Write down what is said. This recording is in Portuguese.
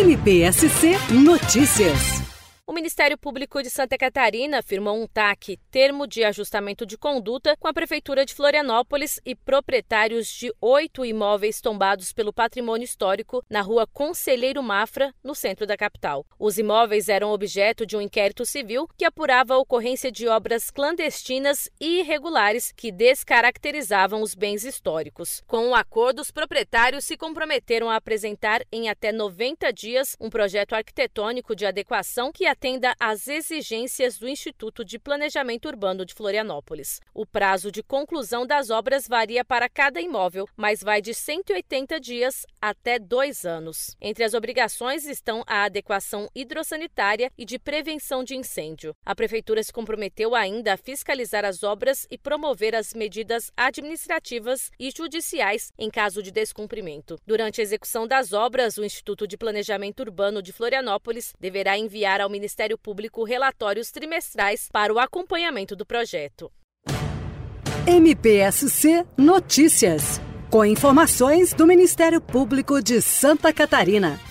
MPSC Notícias. O Ministério Público de Santa Catarina firmou um TAC, termo de ajustamento de conduta, com a Prefeitura de Florianópolis e proprietários de 8 imóveis tombados pelo patrimônio histórico na rua Conselheiro Mafra, no centro da capital. Os imóveis eram objeto de um inquérito civil que apurava a ocorrência de obras clandestinas e irregulares que descaracterizavam os bens históricos. Com o acordo, os proprietários se comprometeram a apresentar em até 90 dias um projeto arquitetônico de adequação que atenda às exigências do Instituto de Planejamento Urbano de Florianópolis. O prazo de conclusão das obras varia para cada imóvel, mas vai de 180 dias até 2 anos. Entre as obrigações estão a adequação hidrossanitária e de prevenção de incêndio. A Prefeitura se comprometeu ainda a fiscalizar as obras e promover as medidas administrativas e judiciais em caso de descumprimento. Durante a execução das obras, o Instituto de Planejamento Urbano de Florianópolis deverá enviar ao Ministério Público relatórios trimestrais para o acompanhamento do projeto. MPSC Notícias, com informações do Ministério Público de Santa Catarina.